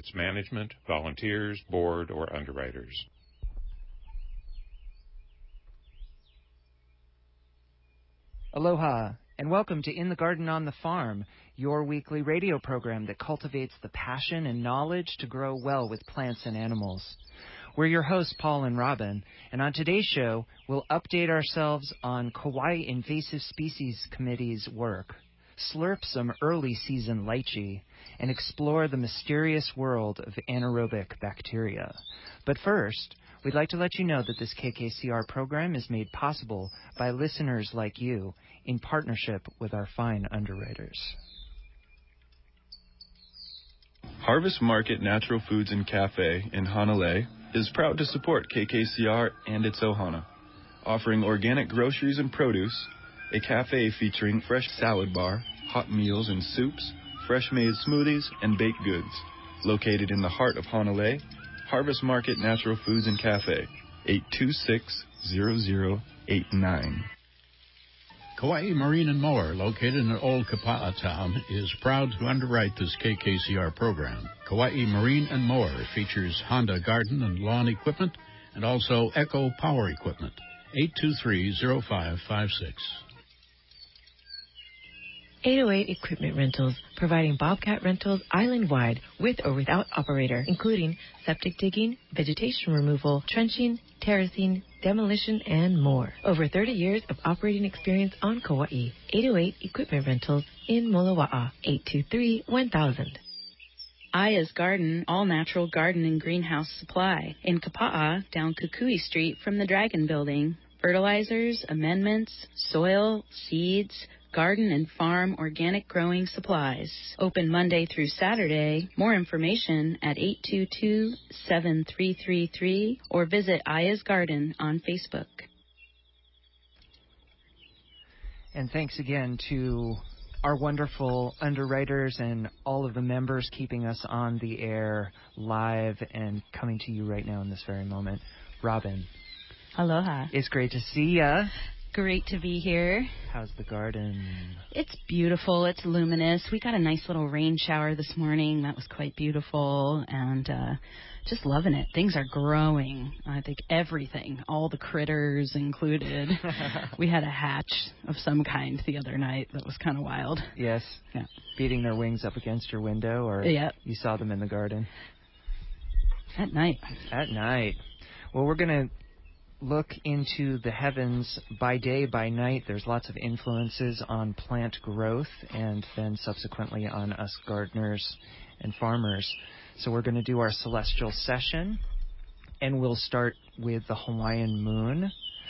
its management, volunteers, board, or underwriters. Aloha, and welcome to In the Garden on the Farm, your weekly radio program that cultivates the passion and knowledge to grow well with plants and animals. We're your hosts, Paul and Robin, and on today's show, we'll update ourselves on Kauai Invasive Species Committee's work, slurp some early season lychee, and explore the mysterious world of anaerobic bacteria. But first, we'd like to let you know that this KKCR program is made possible by listeners like you in partnership with our fine underwriters. Harvest Market Natural Foods and Cafe in Hanalei is proud to support KKCR and its Ohana, offering organic groceries and produce, a cafe featuring fresh salad bar, hot meals and soups, fresh-made smoothies, and baked goods. Located in the heart of Hanalei, Harvest Market Natural Foods and Cafe, 826-0089. Kauai Marine and Mower, located in Old Kapa'a Town, is proud to underwrite this KKCR program. Kauai Marine and Mower features Honda garden and lawn equipment and also Echo Power Equipment, 823-0556. 808 Equipment Rentals, providing bobcat rentals island-wide with or without operator, including septic digging, vegetation removal, trenching, terracing, demolition, and more. Over 30 years of operating experience on Kauai. 808 Equipment Rentals in Molowa'a, 823-1000. Aya's Garden, all-natural garden and greenhouse supply. In Kapa'a, down Kukui Street from the Dragon Building. Fertilizers, amendments, soil, seeds, garden and farm organic growing supplies. Open Monday through Saturday. More information at 822-7333 or visit Aya's Garden on Facebook. And thanks again to our wonderful underwriters and all of the members keeping us on the air live and coming to you right now in this very moment. Robin. Aloha. It's great to see ya. Great to be here. How's the garden? It's beautiful. It's luminous. We got a nice little rain shower this morning. That was quite beautiful, and just loving it. Things are growing. I think everything, all the critters included. We had a hatch of some kind the other night that was kind of wild. Yes. Yeah. Beating their wings up against your window, or yep. You saw them in the garden? At night. At night. Well, we're going to look into the heavens by day, by night. There's lots of influences on plant growth and then subsequently on us gardeners and farmers. So we're going to do our celestial session, and we'll start with the Hawaiian moon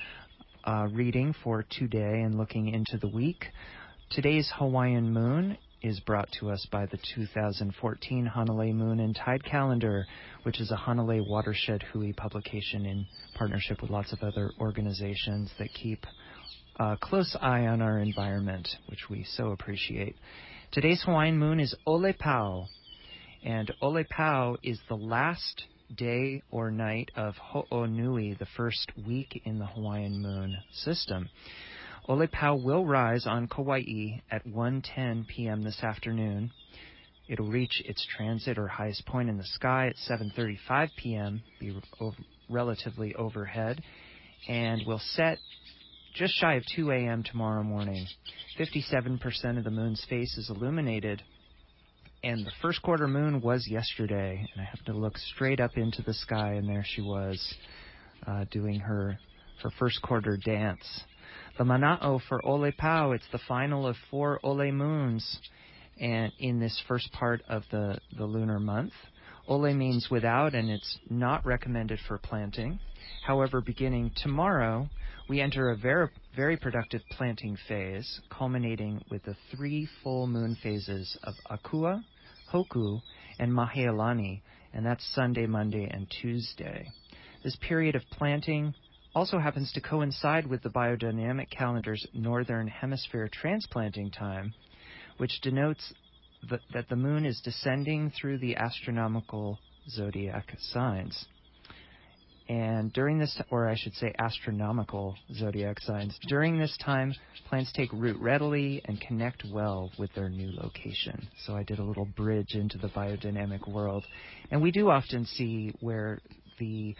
reading for today and looking into the week. Today's Hawaiian moon is brought to us by the 2014 Hanalei Moon and Tide Calendar, which is a Hanalei Watershed Hui publication in partnership with lots of other organizations that keep a close eye on our environment, which we so appreciate. Today's Hawaiian moon is Ole Pau, and Ole Pau is the last day or night of Ho'onui, the first week in the Hawaiian moon system. Ole Pau will rise on Kauai at 1:10 p.m. this afternoon. It'll reach its transit or highest point in the sky at 7:35 p.m., be relatively overhead, and will set just shy of 2 a.m. tomorrow morning. 57% of the moon's face is illuminated, and the first quarter moon was yesterday, and I happened to look straight up into the sky, and there she was doing her first quarter dance. The Mana'o for Ole Pau, it's the final of 4 Ole moons and in this first part of the lunar month. Ole means without, and it's not recommended for planting. However, beginning tomorrow, we enter a very, very productive planting phase, culminating with the 3 full moon phases of Akua, Hoku, and Mahealani, and that's Sunday, Monday, and Tuesday. This period of planting also happens to coincide with the biodynamic calendar's northern hemisphere transplanting time, which denotes that the moon is descending through the astronomical zodiac signs. And during this, or I should say astronomical zodiac signs, during this time, plants take root readily and connect well with their new location. So I did a little bridge into the biodynamic world. And we do often see where the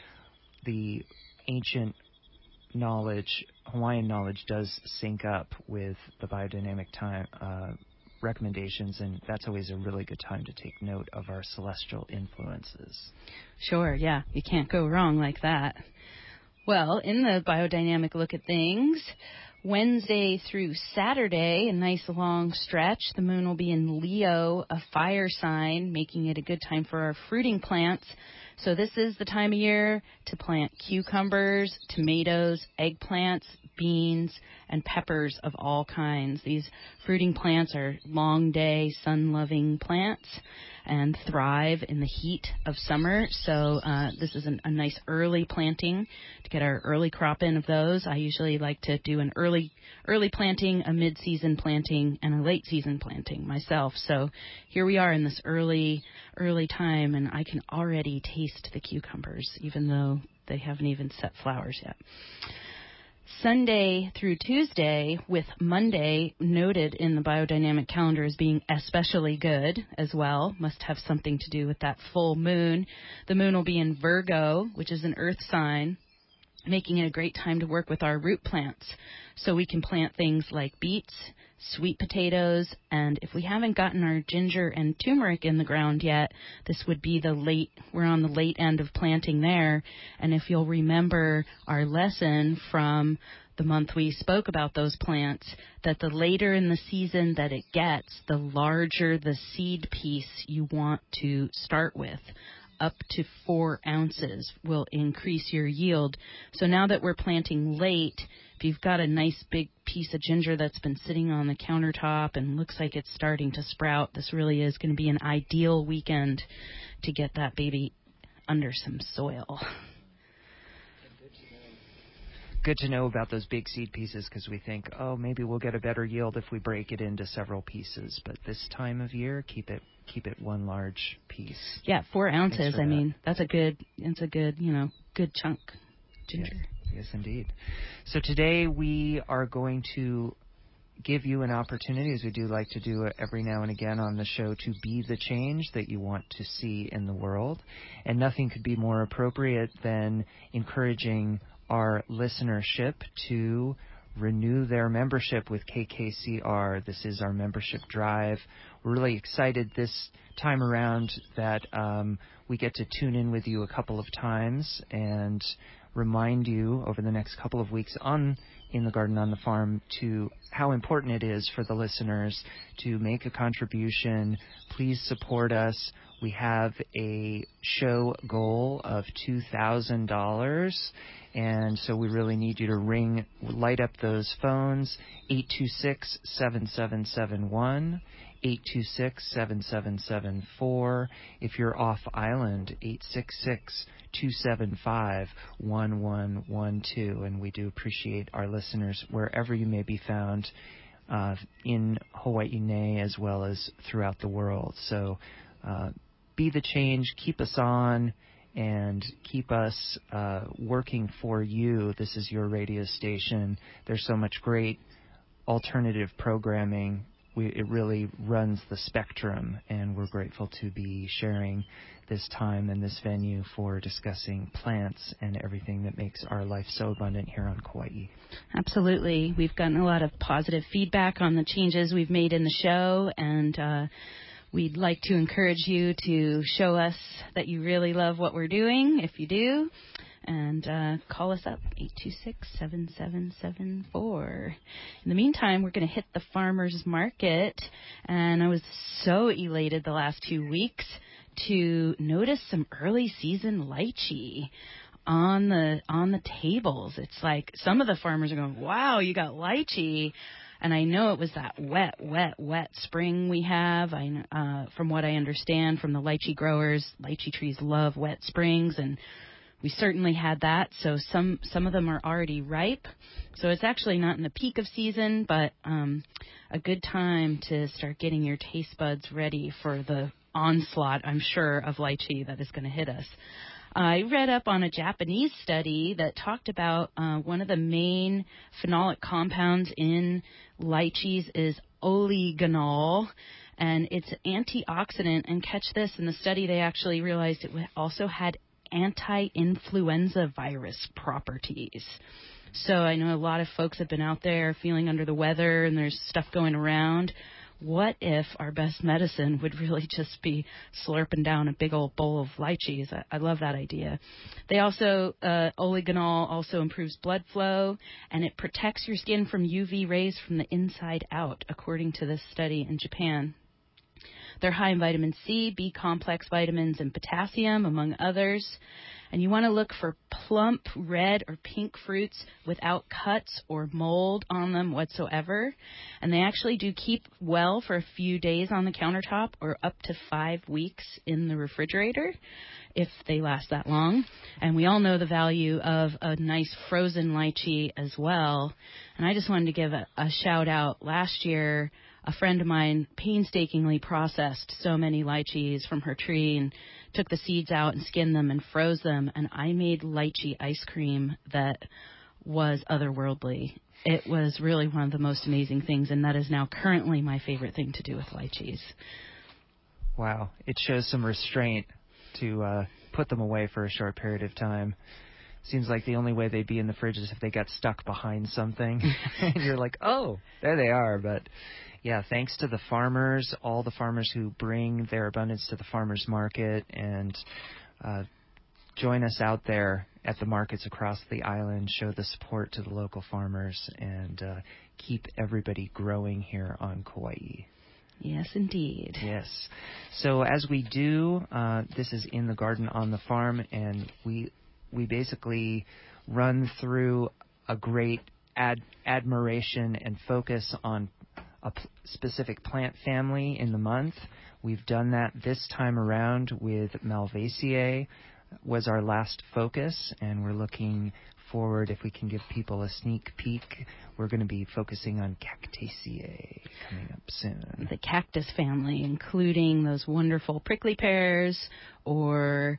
ancient knowledge, Hawaiian knowledge, does sync up with the biodynamic time recommendations, and that's always a really good time to take note of our celestial influences. Sure, yeah. You can't go wrong like that. Well, in the biodynamic look at things, Wednesday through Saturday, a nice long stretch, the moon will be in Leo, a fire sign, making it a good time for our fruiting plants. So this is the time of year to plant cucumbers, tomatoes, eggplants, beans, and peppers of all kinds. These fruiting plants are long-day, sun-loving plants and thrive in the heat of summer. So this is a nice early planting to get our early crop in of those. I usually like to do an early planting, a mid-season planting, and a late-season planting myself. So here we are in this early time, and I can already taste the cucumbers, even though they haven't even set flowers yet. Sunday through Tuesday, with Monday noted in the biodynamic calendar as being especially good as well, must have something to do with that full moon. The moon will be in Virgo, which is an earth sign, making it a great time to work with our root plants. So we can plant things like beets, sweet potatoes, and if we haven't gotten our ginger and turmeric in the ground yet, this would be we're on the late end of planting there. And if you'll remember our lesson from the month we spoke about those plants, that the later in the season that it gets, the larger the seed piece you want to start with. Up to 4 ounces will increase your yield. So now that we're planting late, if you've got a nice big piece of ginger that's been sitting on the countertop and looks like it's starting to sprout, this really is going to be an ideal weekend to get that baby under some soil. Good to know about those big seed pieces, because we think, oh, maybe we'll get a better yield if we break it into several pieces. But this time of year, keep it one large piece. Yeah, 4 ounces. I mean, it's a good, good chunk ginger. Yes, indeed. So today we are going to give you an opportunity, as we do like to do every now and again on the show, to be the change that you want to see in the world. And nothing could be more appropriate than encouraging our listenership to renew their membership with KKCR. This is our membership drive. We're really excited this time around that we get to tune in with you a couple of times and remind you over the next couple of weeks in the Garden on the Farm to how important it is for the listeners to make a contribution. Please support us. We have a show goal of $2,000, and so we really need you to light up those phones, 826-7771, 826-7774. If you're off island, 866-275-1112. And we do appreciate our listeners wherever you may be found in Hawaii as well as throughout the world. So be the change, keep us on, and keep us working for you. This is your radio station. There's so much great alternative programming. It really runs the spectrum, and we're grateful to be sharing this time and this venue for discussing plants and everything that makes our life so abundant here on Kauai. Absolutely. We've gotten a lot of positive feedback on the changes we've made in the show, and we'd like to encourage you to show us that you really love what we're doing, if you do. And call us up, 826-7774. In the meantime, we're going to hit the farmer's market. And I was so elated the last 2 weeks to notice some early season lychee on the tables. It's like some of the farmers are going, wow, you got lychee. And I know it was that wet spring we have. From what I understand from the lychee growers, lychee trees love wet springs, and we certainly had that. So some of them are already ripe. So it's actually not in the peak of season, but a good time to start getting your taste buds ready for the onslaught, I'm sure, of lychee that is going to hit us. I read up on a Japanese study that talked about one of the main phenolic compounds in lychees is oleaginol, and it's an antioxidant. And catch this, in the study they actually realized it also had anti-influenza virus properties. So I know a lot of folks have been out there feeling under the weather and there's stuff going around. What if our best medicine would really just be slurping down a big old bowl of lychees? I love that idea. They also, oleaginol also improves blood flow, and it protects your skin from UV rays from the inside out, according to this study in Japan. They're high in vitamin C, B complex vitamins, and potassium, among others. And you want to look for plump red or pink fruits without cuts or mold on them whatsoever. And they actually do keep well for a few days on the countertop or up to 5 weeks in the refrigerator if they last that long. And we all know the value of a nice frozen lychee as well. And I just wanted to give a shout out. Last year, a friend of mine painstakingly processed so many lychees from her tree and took the seeds out and skinned them and froze them, and I made lychee ice cream that was otherworldly. It was really one of the most amazing things, and that is now currently my favorite thing to do with lychees. Wow. It shows some restraint to put them away for a short period of time. Seems like the only way they'd be in the fridge is if they got stuck behind something. And you're like, oh, there they are. But, yeah, thanks to the farmers, all the farmers who bring their abundance to the farmers market, and join us out there at the markets across the island, show the support to the local farmers, and keep everybody growing here on Kauai. Yes, indeed. Yes. So as we do, this is In the Garden on the Farm, and we basically run through a great admiration and focus on a specific plant family in the month. We've done that this time around with Malvaceae was our last focus, and we're looking forward, if we can give people a sneak peek, we're going to be focusing on Cactaceae coming up soon. The cactus family, including those wonderful prickly pears or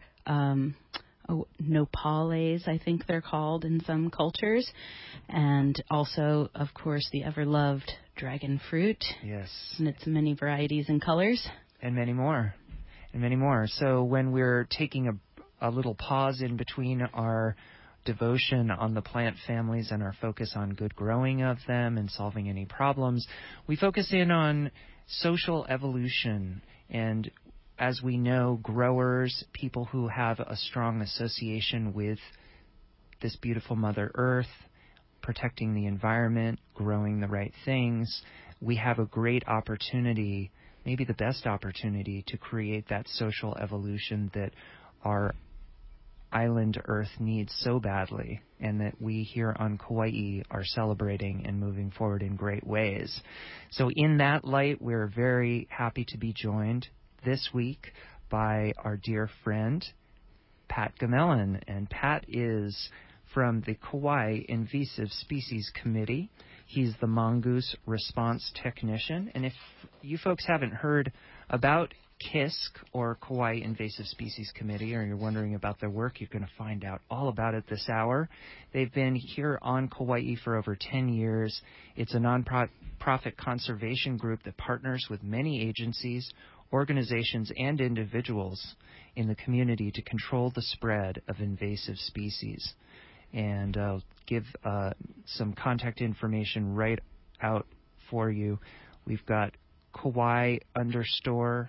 nopales, I think they're called in some cultures, and also, of course, the ever-loved dragon fruit. Yes. And its many varieties and colors. And many more. And many more. So when we're taking a little pause in between our devotion on the plant families and our focus on good growing of them and solving any problems, we focus in on social evolution. And as we know, growers, people who have a strong association with this beautiful Mother Earth, protecting the environment, growing the right things, we have a great opportunity, maybe the best opportunity, to create that social evolution that our island Earth needs so badly, and that we here on Kauai are celebrating and moving forward in great ways. So in that light, we're very happy to be joined this week by our dear friend, Pat Gamelin. And Pat is from the Kauai Invasive Species Committee. He's the mongoose response technician. And if you folks haven't heard about KISC, or Kauai Invasive Species Committee, or you're wondering about their work, you're going to find out all about it this hour. They've been here on Kauai for over 10 years. It's a nonprofit conservation group that partners with many agencies, organizations, and individuals in the community to control the spread of invasive species. And I'll give some contact information right out for you. We've got Kauai_ISC.org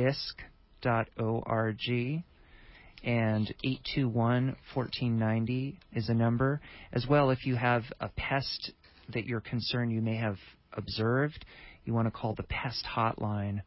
and 821-1490 is a number. As well, if you have a pest that you're concerned you may have observed, you want to call the pest hotline,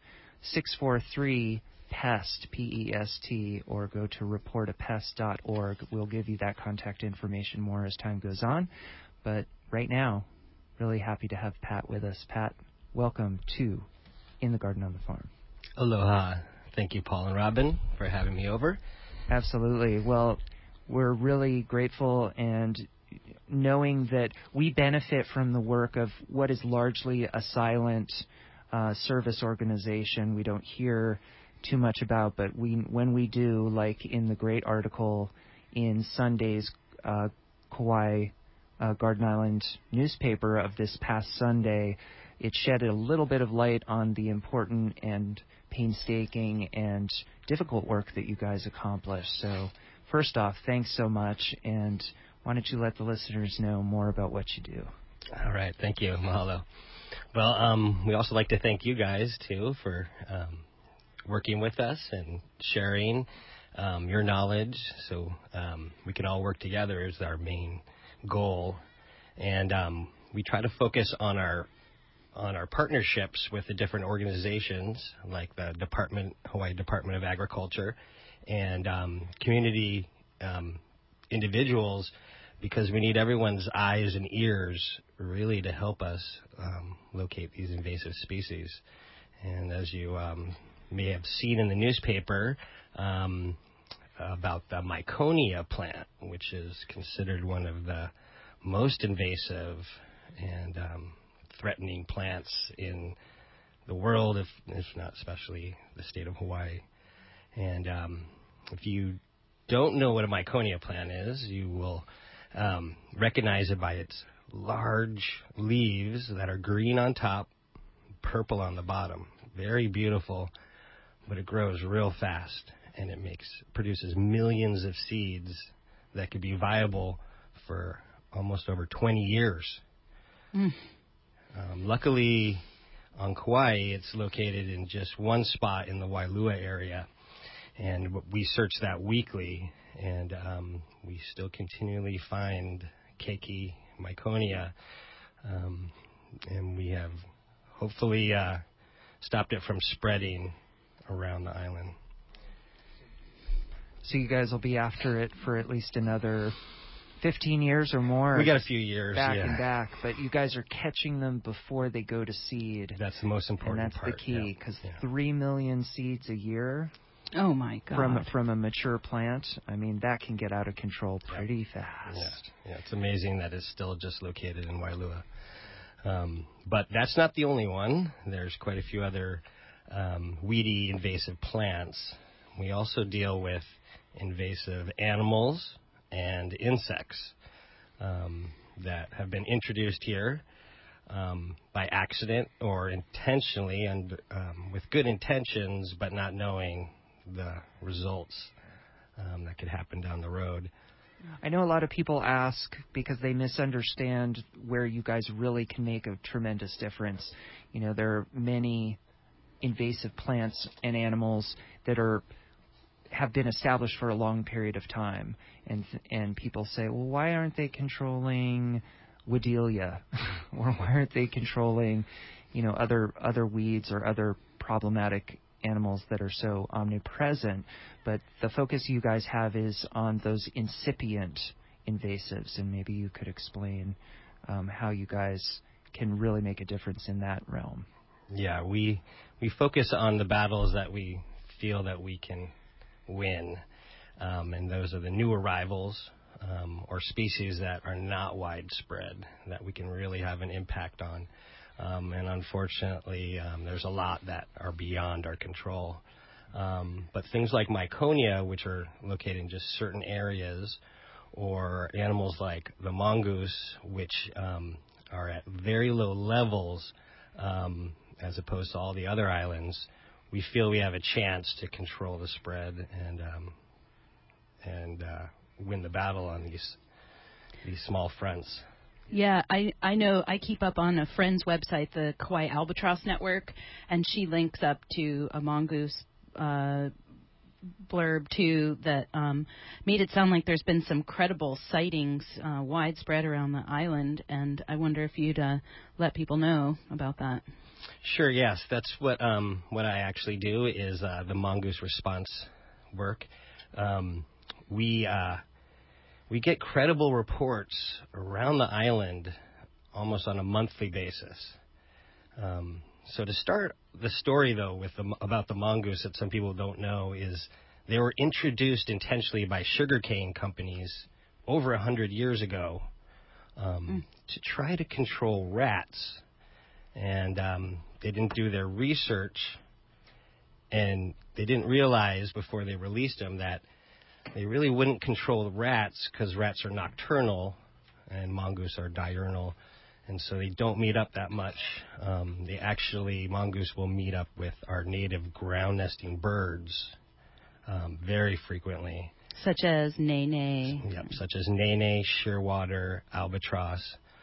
643-PEST, P-E-S-T, or go to reportapest.org. We'll give you that contact information more as time goes on. But right now, really happy to have Pat with us. Pat, welcome to In the Garden on the Farm. Aloha. Thank you, Paul and Robin, for having me over. Absolutely. Well, we're really grateful, and knowing that we benefit from the work of what is largely a silent service organization. We don't hear too much about, but when we do, like in the great article in Sunday's Kauai Garden Island newspaper of this past Sunday, it shed a little bit of light on the important and painstaking and difficult work that you guys accomplished. So first off, thanks so much, and why don't you let the listeners know more about what you do? All right, thank you, mahalo. Well, we also like to thank you guys, too, for working with us and sharing your knowledge so we can all work together is our main goal. And we try to focus on our partnerships with the different organizations like the Hawaii Department of Agriculture and community individuals, because we need everyone's eyes and ears really to help us locate these invasive species. And as you may have seen in the newspaper about the Miconia plant, which is considered one of the most invasive and threatening plants in the world, if not especially the state of Hawaii. And if you don't know what a Miconia plant is, you will recognize it by its large leaves that are green on top, purple on the bottom. Very beautiful, but it grows real fast, and it produces millions of seeds that could be viable for almost over 20 years. Luckily, on Kauai, it's located in just one spot in the Wailua area, and we search that weekly, and we still continually find keiki Miconia, and we have hopefully stopped it from spreading around the island. So you guys will be after it for at least another 15 years or more. We got a few years, back and back, but you guys are catching them before they go to seed. That's the most important part. And that's the key, because 3 million seeds a year. Oh my God! From a mature plant, I mean that can get out of control pretty fast. Yeah, it's amazing that it's still just located in Wailua. But that's not the only one. There's quite a few other weedy invasive plants. We also deal with invasive animals and insects that have been introduced here by accident or intentionally, and with good intentions, but not knowing the results that could happen down the road. I know a lot of people ask because they misunderstand where you guys really can make a tremendous difference. You know, there are many invasive plants and animals that have been established for a long period of time, and people say, well, why aren't they controlling Wedelia, or why aren't they controlling, other weeds or other problematic animals that are so omnipresent? But the focus you guys have is on those incipient invasives, and maybe you could explain how you guys can really make a difference in that realm. Yeah, we focus on the battles that we feel that we can win, and those are the new arrivals or species that are not widespread, that we can really have an impact on. And unfortunately, there's a lot that are beyond our control. But things like Miconia, which are located in just certain areas, or animals like the mongoose, which are at very low levels as opposed to all the other islands, we feel we have a chance to control the spread and win the battle on these small fronts. Yeah, I know. I keep up on a friend's website, the Kauai Albatross Network, and she links up to a mongoose blurb too that made it sound like there's been some credible sightings widespread around the island, and I wonder if you'd let people know about that. Sure. Yes, that's what I actually do is the mongoose response work. We get credible reports around the island almost on a monthly basis. So to start the story, though, about the mongoose that some people don't know is they were introduced intentionally by sugarcane companies over 100 years ago to try to control rats. And they didn't do their research And they didn't realize before they released them that they really wouldn't control the rats because rats are nocturnal and mongoose are diurnal. And so they don't meet up that much. Mongoose will meet up with our native ground nesting birds very frequently. Such as nene. Yep, such as nene, shearwater, albatross.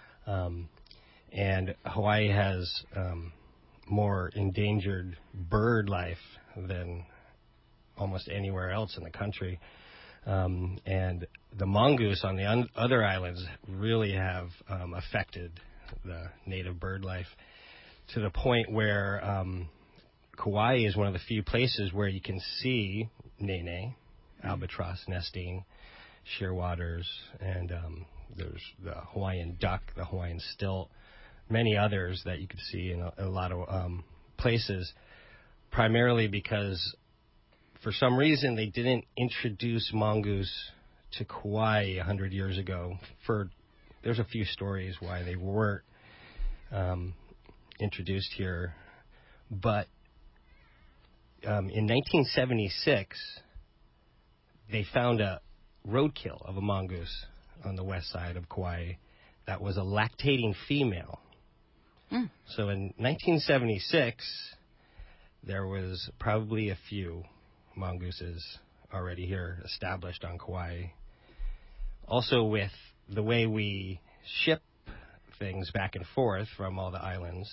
And Hawaii has more endangered bird life than almost anywhere else in the country. And the mongoose on the other islands really have affected the native bird life to the point where Kauai is one of the few places where you can see nene, albatross nesting, shearwaters, and there's the Hawaiian duck, the Hawaiian stilt, many others that you could see in a lot of places, primarily because for some reason they didn't introduce mongoose to Kauai 100 years ago. There's a few stories why they weren't introduced here, but in 1976 they found a roadkill of a mongoose on the west side of Kauai that was a lactating female. So in 1976, there was probably a few mongooses already here established on Kauai. Also, with the way we ship things back and forth from all the islands,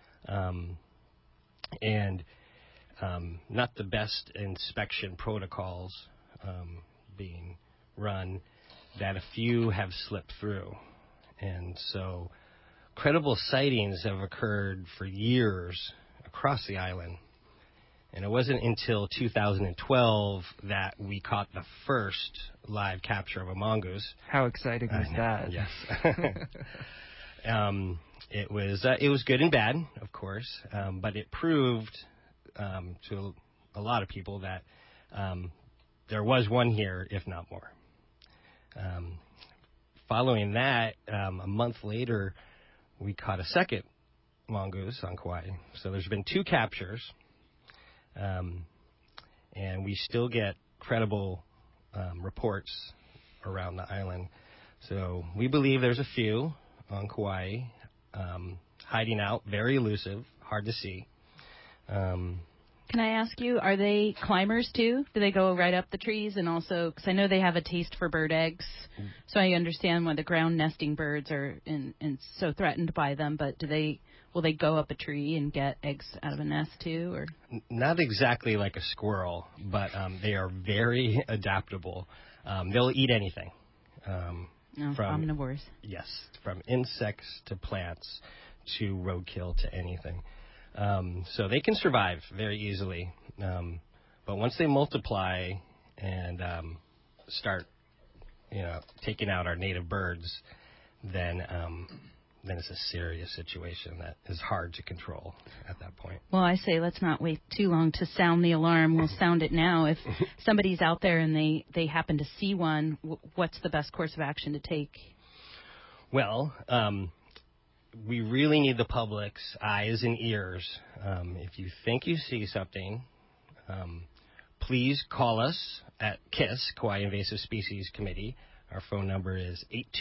and not the best inspection protocols being run, that a few have slipped through. And so credible sightings have occurred for years across the island. And it wasn't until 2012 that we caught the first live capture of a mongoose. How exciting was that? Yes. It was good and bad, of course, but it proved to a lot of people that there was one here, if not more. Following that, a month later, we caught a second mongoose on Kauai. So there's been two captures, and we still get credible reports around the island. So we believe there's a few on Kauai, hiding out, very elusive, hard to see. Can I ask you, are they climbers too? Do they go right up the trees? And also, because I know they have a taste for bird eggs, so I understand why the ground nesting birds are and so threatened by them. But will they go up a tree and get eggs out of a nest too? Or not exactly like a squirrel, but they are very adaptable. They'll eat anything. From omnivores. Yes, from insects to plants to roadkill to anything. So they can survive very easily. But once they multiply and start, taking out our native birds, then it's a serious situation that is hard to control at that point. Well, I say let's not wait too long to sound the alarm. We'll sound it now. If somebody's out there and they happen to see one, what's the best course of action to take? Well, we really need the public's eyes and ears. If you think you see something, please call us at KISS, Kauai Invasive Species Committee. Our phone number is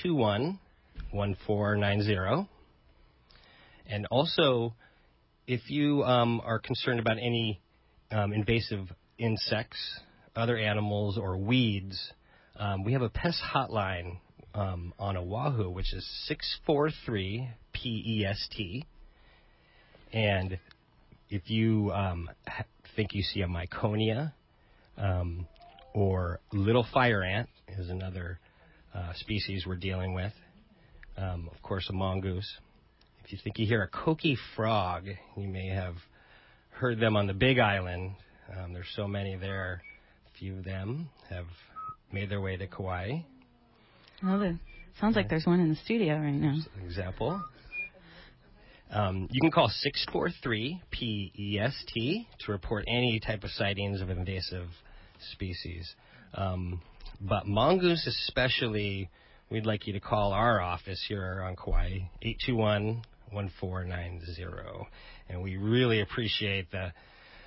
821-1490. And also, if you are concerned about any invasive insects, other animals, or weeds, we have a pest hotline on Oahu, which is 643-PEST. And if you think you see a myconia or little fire ant is another species we're dealing with, of course a mongoose. If you think you hear a coqui frog, you may have heard them on the Big Island. There's so many there. A few of them have made their way to Kauai. Well, sounds like there's one in the studio right now. Example. You can call 643-PEST to report any type of sightings of invasive species. But mongoose especially, we'd like you to call our office here on Kauai, 821-1490. And we really appreciate the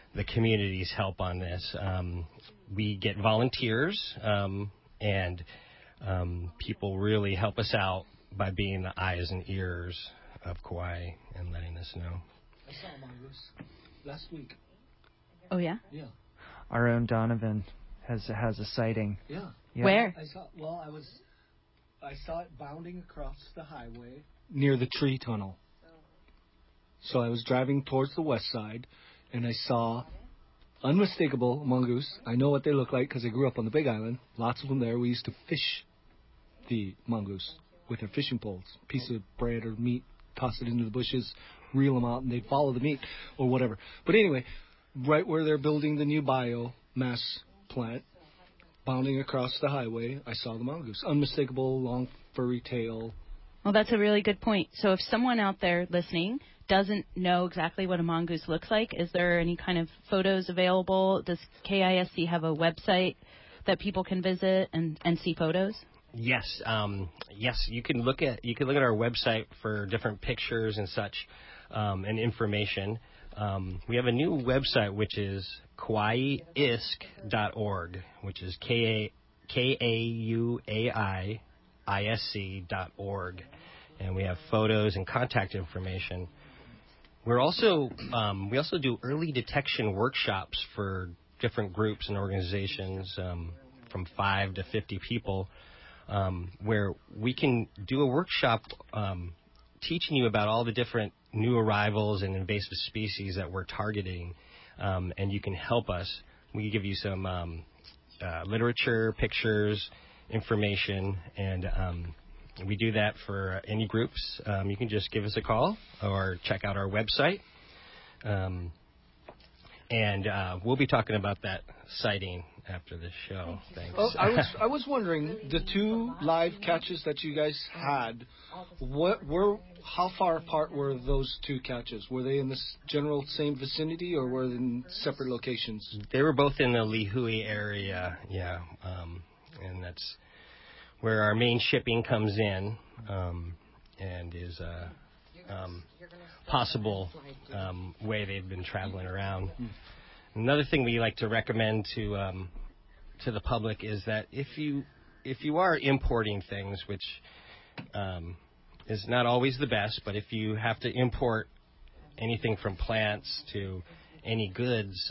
the community's help on this. We get volunteers, and people really help us out by being the eyes and ears of Kauai and letting us know. I saw a mongoose last week. Oh, yeah? Yeah. Our own Donovan has a sighting. Yeah. Where? I saw it bounding across the highway near the tree tunnel. So I was driving towards the west side, and I saw unmistakable mongoose. I know what they look like because I grew up on the Big Island. Lots of them there. We used to fish the mongoose with our fishing poles. Piece of bread or meat, toss it into the bushes, reel them out, and they'd follow the meat or whatever. But anyway, right where they're building the new biomass plant, bounding across the highway, I saw the mongoose. Unmistakable, long, furry tail. Well, that's a really good point. So if someone out there listening doesn't know exactly what a mongoose looks like, is there any kind of photos available? Does KISC have a website that people can visit and see photos? Yes, you can look at our website for different pictures and such, and information. We have a new website which is KauaiISC.org, which is KAUAIISC.org, and we have photos and contact information. We're also we also do early detection workshops for different groups and organizations, from 5 to 50 people. Where we can do a workshop teaching you about all the different new arrivals and invasive species that we're targeting, and you can help us. We can give you some literature, pictures, information, and we do that for any groups. You can just give us a call or check out our website. And we'll be talking about that sighting after the show. Thanks. Oh, I was wondering, the 2 live catches that you guys had, how far apart were those 2 catches? Were they in the general same vicinity, or were they in separate locations? They were both in the Lihue area, yeah, and that's where our main shipping comes in, and is possible way they've been traveling around. Another thing we like to recommend to the public is that if you are importing things, which is not always the best, but if you have to import anything from plants to any goods,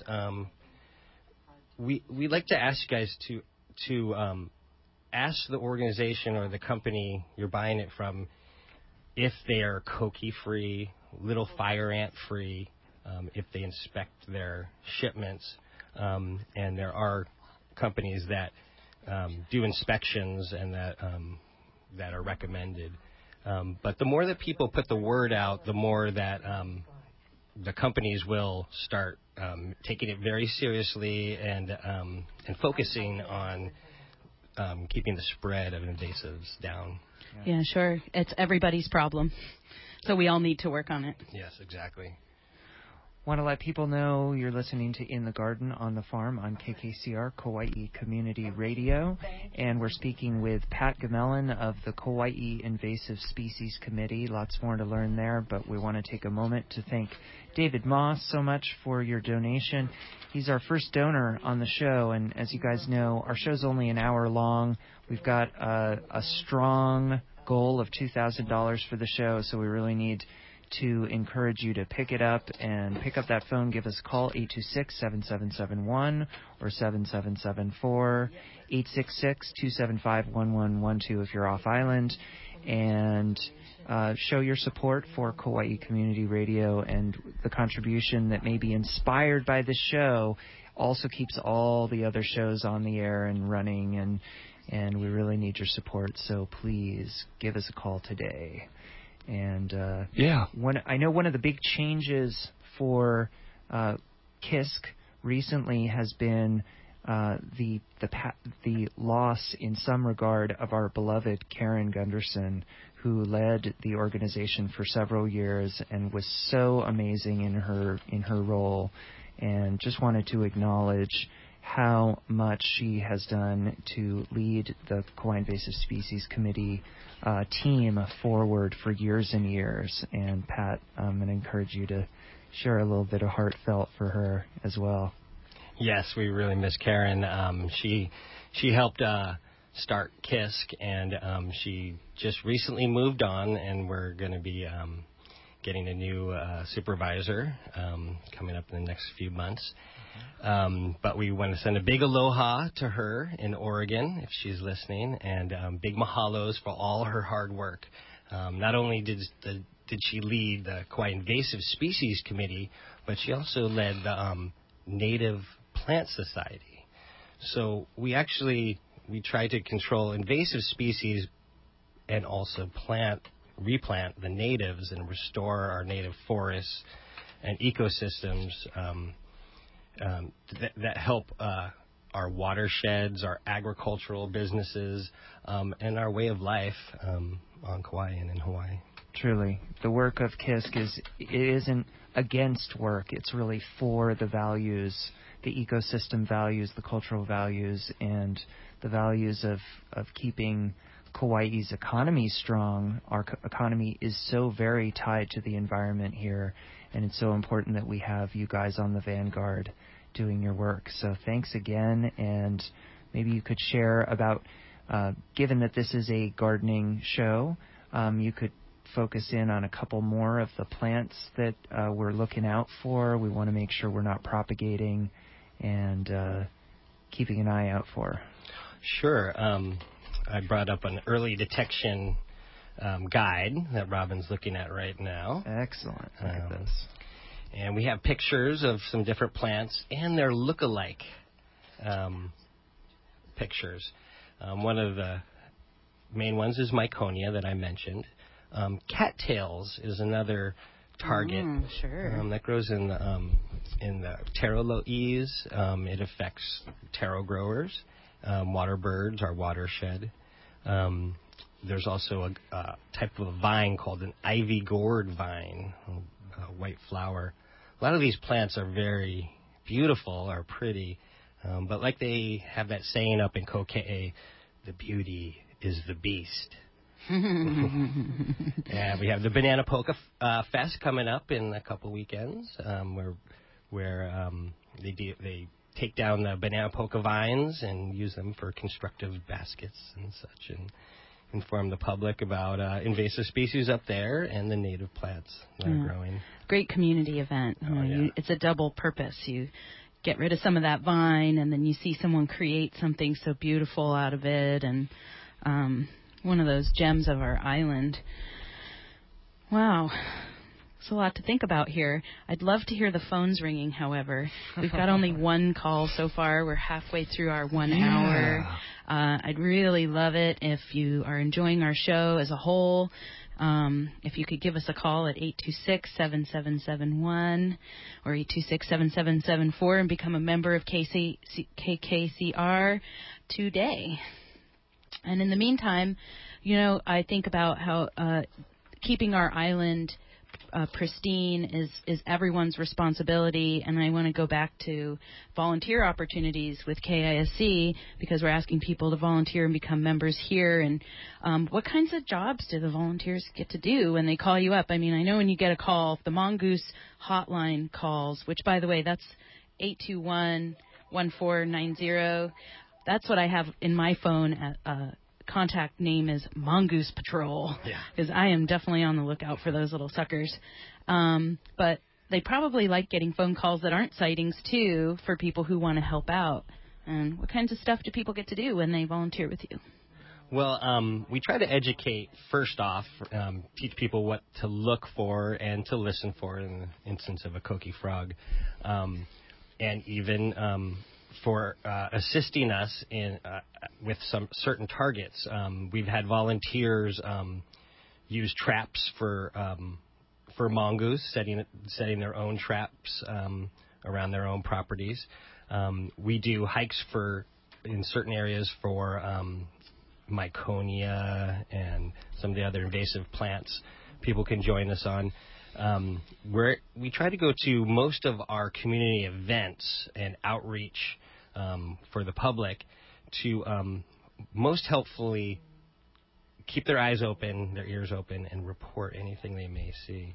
we like to ask you guys to ask the organization or the company you're buying it from if they are koki-free, little fire ant-free, if they inspect their shipments. And there are companies that do inspections and that are recommended. But the more that people put the word out, the more that the companies will start taking it very seriously and focusing on keeping the spread of invasives down. Yeah, sure. It's everybody's problem. So we all need to work on it. Yes, exactly. Want to let people know you're listening to In the Garden on the Farm on KKCR, Kauai Community Radio. And we're speaking with Pat Gamelin of the Kauai Invasive Species Committee. Lots more to learn there, but we want to take a moment to thank David Moss so much for your donation. He's our first donor on the show, and as you guys know, our show's only an hour long. We've got a strong goal of $2,000 for the show, so we really need to encourage you to pick it up and pick up that phone. Give us a call, 826-7771 or 7774, 866-275-1112 if you're off island, and show your support for Kauai Community Radio, and the contribution that may be inspired by this show also keeps all the other shows on the air and running, and we really need your support, so please give us a call today. And I know one of the big changes for KISC recently has been the loss in some regard of our beloved Karen Gunderson, who led the organization for several years and was so amazing in her role, and just wanted to acknowledge how much she has done to lead the Kauai Invasive Species Committee team forward for years and years. And Pat, I'm going to encourage you to share a little bit of heartfelt for her as well. Yes, we really miss Karen. She helped start KISK, and she just recently moved on, and we're going to be getting a new supervisor coming up in the next few months. But we want to send a big aloha to her in Oregon, if she's listening, and big mahalos for all her hard work. Not only did she lead the Kauai Invasive Species Committee, but she also led the Native Plant Society. So we try to control invasive species and also replant the natives and restore our native forests and ecosystems that help our watersheds, our agricultural businesses, and our way of life on Kauai and in Hawaii. Truly, the work of KISK isn't against work. It's really for the values, the ecosystem values, the cultural values, and the values of keeping Kauai's economy strong. Our economy is so very tied to the environment here, and it's so important that we have you guys on the vanguard doing your work. So thanks again, and maybe you could share about, given that this is a gardening show, you could focus in on a couple more of the plants that we're looking out for. We want to make sure we're not propagating and keeping an eye out for. Sure. I brought up an early detection guide that Robin's looking at right now. Excellent. Look at this. And we have pictures of some different plants and their look-alike pictures. One of the main ones is Myconia that I mentioned. Cattails is another target that grows in the taro lo'is. It affects taro growers. Water birds, our watershed. There's also a type of a vine called an ivy gourd vine, a white flower. A lot of these plants are very beautiful, are pretty, but like they have that saying up in Kokee, the beauty is the beast. And we have the Banana Polka Fest coming up in a couple weekends, where they take down the banana polka vines and use them for constructive baskets and such, and inform the public about invasive species up there and the native plants that are growing. Great community event. It's a double purpose. You get rid of some of that vine, and then you see someone create something so beautiful out of it, and one of those gems of our island. Wow. It's a lot to think about here. I'd love to hear the phones ringing, however. We've got only one call so far. We're halfway through our 1 hour. I'd really love it if you are enjoying our show as a whole. If you could give us a call at 826-7771 or 826-7774 and become a member of KKCR today. And in the meantime, I think about how keeping our island pristine is everyone's responsibility, and I want to go back to volunteer opportunities with KISC because we're asking people to volunteer and become members here. And what kinds of jobs do the volunteers get to do when they call you up? I mean, I know when you get a call, if the Mongoose hotline calls, which, by the way, that's 821-1490. That's what I have in my phone. Contact name is Mongoose Patrol, because I am definitely on the lookout for those little suckers. But they probably like getting phone calls that aren't sightings, too, for people who want to help out. And what kinds of stuff do people get to do when they volunteer with you? Well, we try to educate, first off, teach people what to look for and to listen for in the instance of a coqui frog. And even for assisting us in with some certain targets. We've had volunteers use traps for mongoose, setting their own traps around their own properties. We do hikes in certain areas for Myconia and some of the other invasive plants people can join us on. We try to go to most of our community events and outreach for the public to most helpfully keep their eyes open, their ears open, and report anything they may see.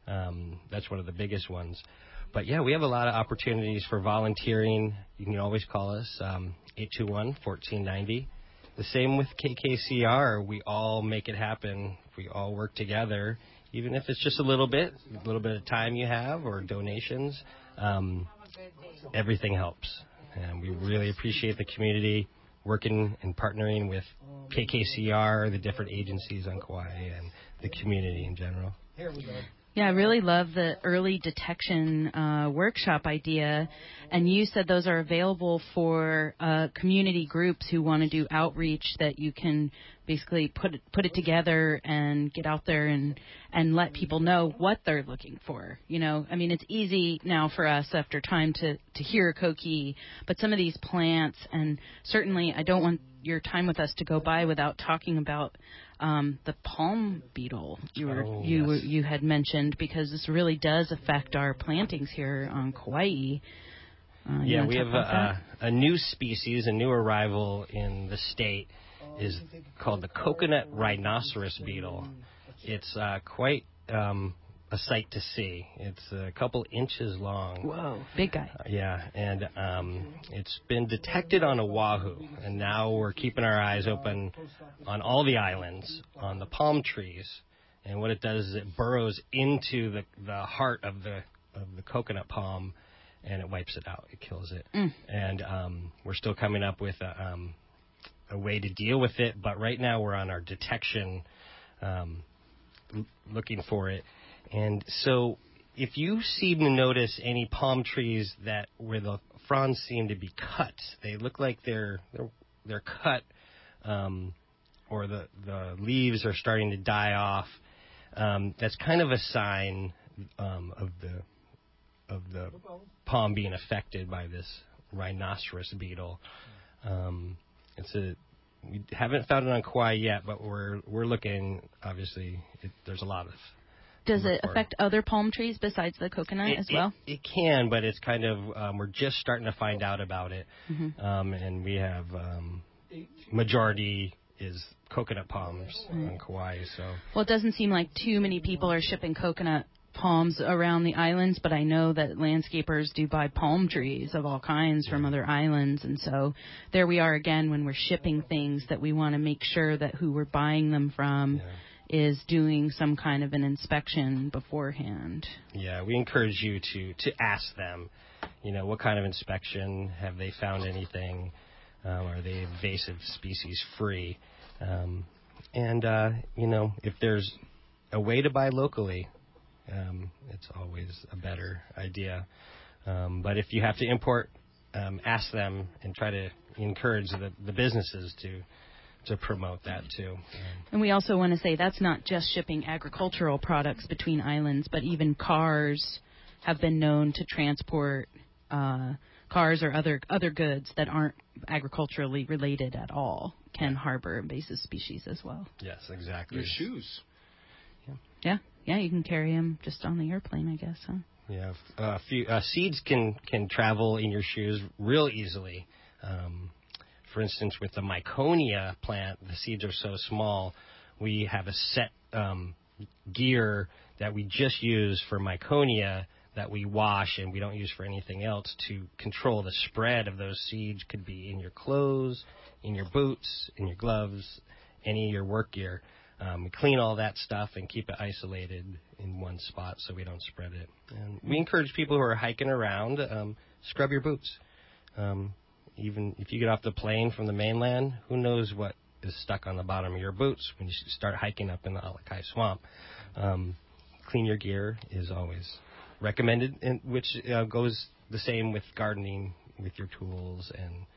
That's one of the biggest ones. But, yeah, we have a lot of opportunities for volunteering. You can always call us, 821-1490. The same with KKCR. We all make it happen. We all work together, even if it's just a little bit of time you have or donations. Everything helps. And we really appreciate the community working and partnering with KKCR, the different agencies on Kauai, and the community in general. Yeah, I really love the early detection workshop idea. And you said those are available for community groups who want to do outreach, that you can basically put it together and get out there and let people know what they're looking for. You know, I mean, it's easy now for us after time to hear koki, but some of these plants, and certainly I don't want your time with us to go by without talking about the palm beetle you had mentioned, because this really does affect our plantings here on Kauai. We have a new species, a new arrival in the state, is called the coconut rhinoceros beetle. It's quite a sight to see. It's a couple inches long. Whoa, big guy. And it's been detected on Oahu, and now we're keeping our eyes open on all the islands, on the palm trees. And what it does is it burrows into the heart of the coconut palm, and it wipes it out. It kills it. And we're still coming up with a way to deal with it, but right now we're on our detection, looking for it. And so if you seem to notice any palm trees where the fronds seem to be cut, they look like they're cut, or the leaves are starting to die off, that's kind of a sign of the palm being affected by this rhinoceros beetle. We haven't found it on Kauai yet, but we're looking. Obviously, there's a lot of. Does it affect other palm trees besides the coconut as well? It can, but it's kind of we're just starting to find out about it, and we have majority is coconut palms on Kauai. So well, it doesn't seem like too many people are shipping coconut palms around the islands, but I know that landscapers do buy palm trees of all kinds from other islands, and so there we are again when we're shipping things, that we want to make sure that who we're buying them from is doing some kind of an inspection beforehand. Yeah, we encourage you to ask them, what kind of inspection, have they found anything, are they invasive species free, and if there's a way to buy locally, it's always a better idea. But if you have to import, ask them and try to encourage the businesses to promote that too. And we also want to say that's not just shipping agricultural products between islands, but even cars have been known to transport cars or other goods that aren't agriculturally related at all can harbor invasive species as well. Yes, exactly. Your shoes. Yeah, you can carry them just on the airplane, I guess, huh? Yeah, a few seeds can travel in your shoes real easily. For instance, with the Myconia plant, the seeds are so small, we have a set gear that we just use for Myconia that we wash and we don't use for anything else to control the spread of those seeds. Could be in your clothes, in your boots, in your gloves, any of your work gear. We clean all that stuff and keep it isolated in one spot so we don't spread it. And we encourage people who are hiking around, scrub your boots. Even if you get off the plane from the mainland, who knows what is stuck on the bottom of your boots when you start hiking up in the Alakai Swamp. Clean your gear is always recommended, and which goes the same with gardening, with your tools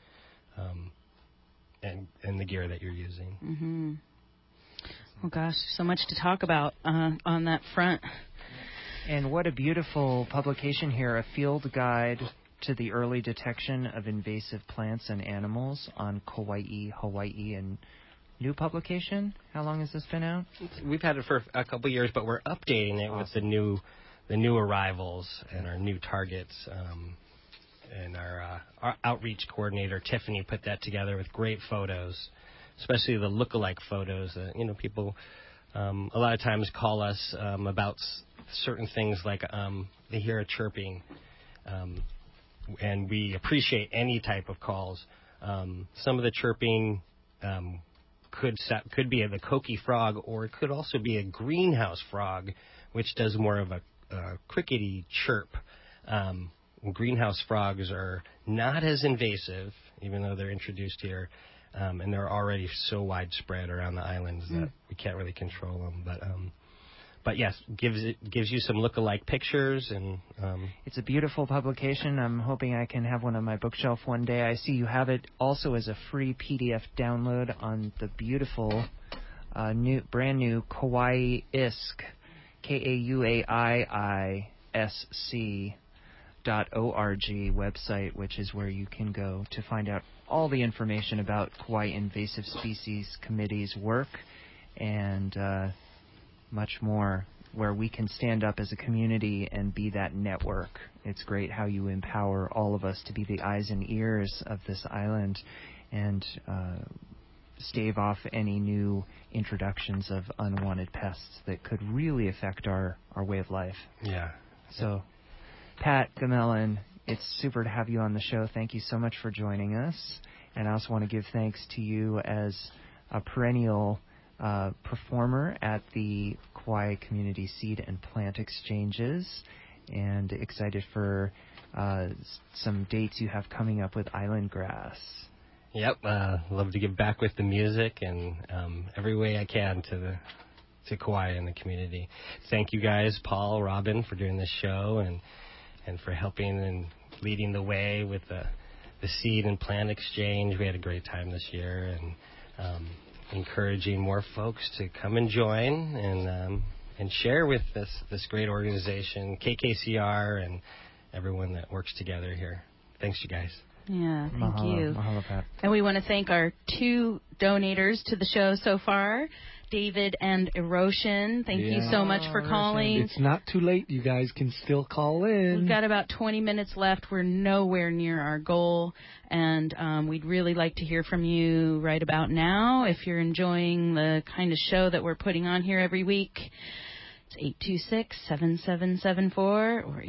and the gear that you're using. Mm-hmm. Oh gosh, so much to talk about on that front. And what a beautiful publication here, a field guide to the early detection of invasive plants and animals on Kauai, Hawaii, and new publication. How long has this been out? We've had it for a couple of years, but we're updating it with the new arrivals and our new targets. And our outreach coordinator, Tiffany, put that together with great photos, especially the look-alike photos that, people a lot of times call us about certain things like they hear a chirping, and we appreciate any type of calls. Some of the chirping could be the coqui frog, or it could also be a greenhouse frog, which does more of a crickety chirp. Greenhouse frogs are not as invasive, even though they're introduced here, and they're already so widespread around the islands that we can't really control them. But yes, gives you some look-alike pictures, and it's a beautiful publication. I'm hoping I can have one on my bookshelf one day. I see you have it also as a free PDF download on the beautiful brand new Kauai ISC, KAUAIISC.org website, which is where you can go to find out all the information about Kauai Invasive Species Committee's work and much more, where we can stand up as a community and be that network. It's great how you empower all of us to be the eyes and ears of this island and stave off any new introductions of unwanted pests that could really affect our way of life. Yeah. So, Pat Gamellan, it's super to have you on the show. Thank you so much for joining us. And I also want to give thanks to you as a perennial performer at the Kauai Community Seed and Plant Exchanges, and excited for some dates you have coming up with Island Grass. Yep, love to give back with the music and every way I can to Kauai and the community. Thank you guys, Paul, Robin, for doing this show and for helping and leading the way with the seed and plant exchange. We had a great time this year, and encouraging more folks to come and join and share with this great organization, KKCR, and everyone that works together here. Thanks, you guys. Yeah, thank you. Mahalo, Pat. And we want to thank our 2 donators to the show so far, David and Erosion. Thank you so much for calling. It's not too late. You guys can still call in. We've got about 20 minutes left. We're nowhere near our goal, and we'd really like to hear from you right about now. If you're enjoying the kind of show that we're putting on here every week, it's 826-7774 or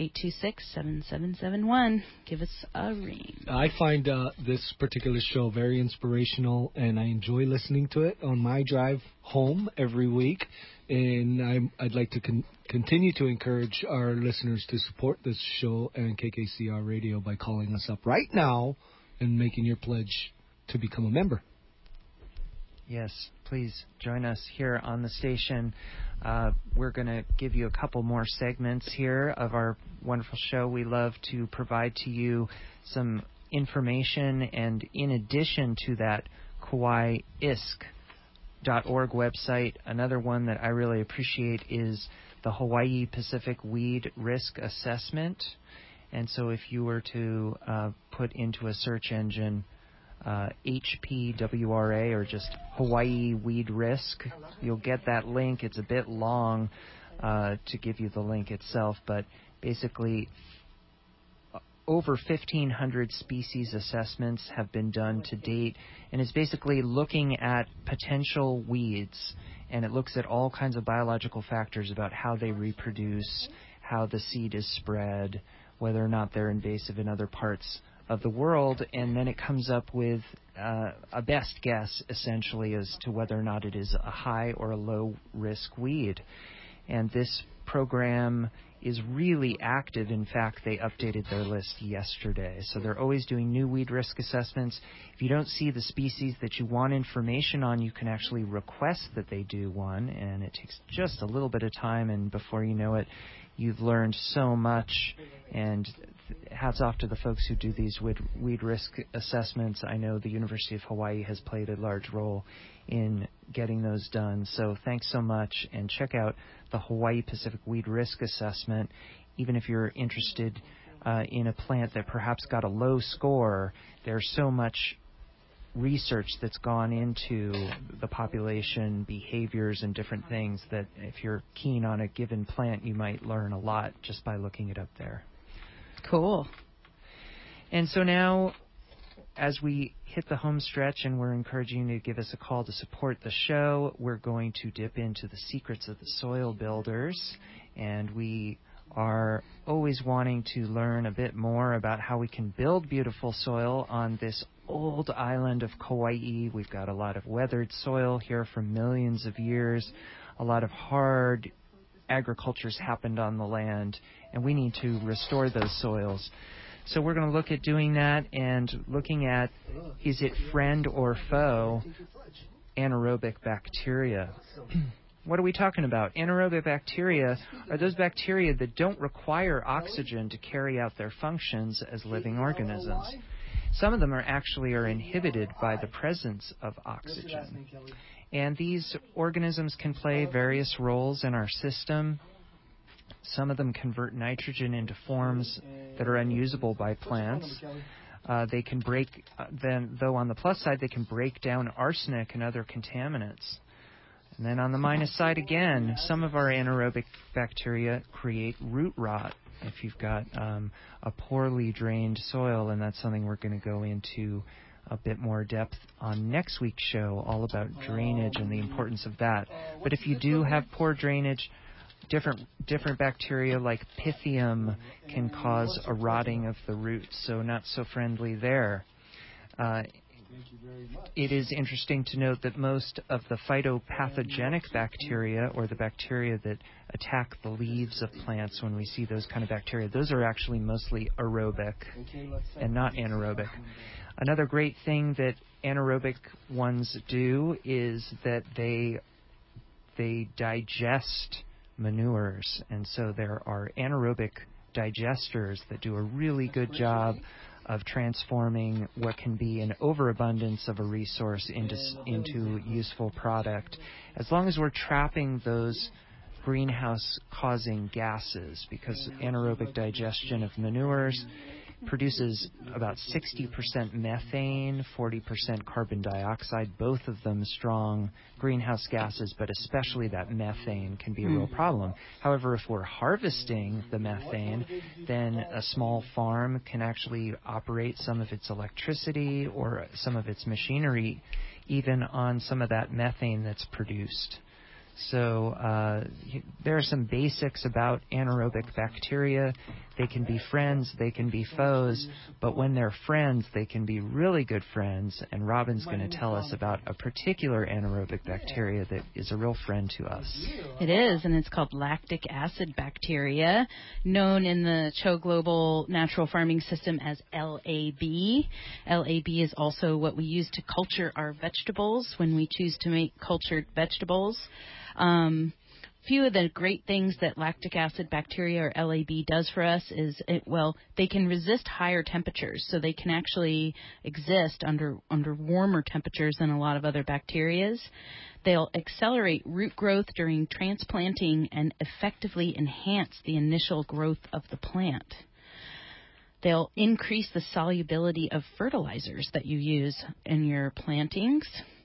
826-7771. Give us a ring. I find this particular show very inspirational, and I enjoy listening to it on my drive home every week. And I'd like to continue to encourage our listeners to support this show and KKCR Radio by calling us up right now and making your pledge to become a member. Yes, please join us here on the station. We're going to give you a couple more segments here of our wonderful show. We love to provide to you some information, and in addition to that KauaiISC.org website, another one that I really appreciate is the Hawaii Pacific Weed Risk Assessment. And so if you were to put into a search engine HPWRA or just Hawaii Weed Risk, you'll get that link. It's a bit long to give you the link itself, but basically over 1,500 species assessments have been done to date, and it's basically looking at potential weeds, and it looks at all kinds of biological factors about how they reproduce, how the seed is spread, whether or not they're invasive in other parts of the world, and then it comes up with a best guess, essentially, as to whether or not it is a high or a low risk weed. And this program is really active. In fact, they updated their list yesterday. So they're always doing new weed risk assessments. If you don't see the species that you want information on, you can actually request that they do one, and it takes just a little bit of time, and before you know it, you've learned so much. And hats off to the folks who do these weed risk assessments. I know the University of Hawaii has played a large role in getting those done. So thanks so much, and check out the Hawaii Pacific Weed Risk Assessment. Even if you're interested in a plant that perhaps got a low score, there's so much research that's gone into the population, behaviors, and different things that if you're keen on a given plant, you might learn a lot just by looking it up there. Cool. And so now, as we hit the home stretch, and we're encouraging you to give us a call to support the show, we're going to dip into the secrets of the soil builders, and we are always wanting to learn a bit more about how we can build beautiful soil on this old island of Kauai. We've got a lot of weathered soil here for millions of years. A lot of hard agriculture's happened on the land, and we need to restore those soils. So we're going to look at doing that and looking at, is it friend or foe, anaerobic bacteria. What are we talking about? Anaerobic bacteria are those bacteria that don't require oxygen to carry out their functions as living organisms. Some of them are inhibited by the presence of oxygen. And these organisms can play various roles in our system. Some of them convert nitrogen into forms that are unusable by plants. They can break, though on the plus side, they can break down arsenic and other contaminants. And then on the minus side again, some of our anaerobic bacteria create root rot if you've got a poorly drained soil, and that's something we're going to go into a bit more depth on next week's show, all about drainage and the importance of that. But if you do have poor drainage, different bacteria like Pythium can cause a rotting of the roots, so not so friendly there. It is interesting to note that most of the phytopathogenic bacteria, or the bacteria that attack the leaves of plants when we see those kind of bacteria, those are actually mostly aerobic and not anaerobic. Another great thing that anaerobic ones do is that they digest manures, and so there are anaerobic digesters that do a really good job of transforming what can be an overabundance of a resource into useful product, as long as we're trapping those greenhouse-causing gases, because anaerobic digestion of manures produces about 60% methane, 40% carbon dioxide, both of them strong greenhouse gases, but especially that methane can be a real problem. However, if we're harvesting the methane, then a small farm can actually operate some of its electricity or some of its machinery even on some of that methane that's produced. So there are some basics about anaerobic bacteria. They can be friends, they can be foes, but when they're friends, they can be really good friends. And Robin's going to tell us about a particular anaerobic bacteria that is a real friend to us. It is, and it's called lactic acid bacteria, known in the Cho Global Natural Farming System as LAB. LAB is also what we use to culture our vegetables when we choose to make cultured vegetables. Few of the great things that lactic acid bacteria, or LAB, does for us is, they can resist higher temperatures, so they can actually exist under warmer temperatures than a lot of other bacterias. They'll accelerate root growth during transplanting and effectively enhance the initial growth of the plant. They'll increase the solubility of fertilizers that you use in your plantings.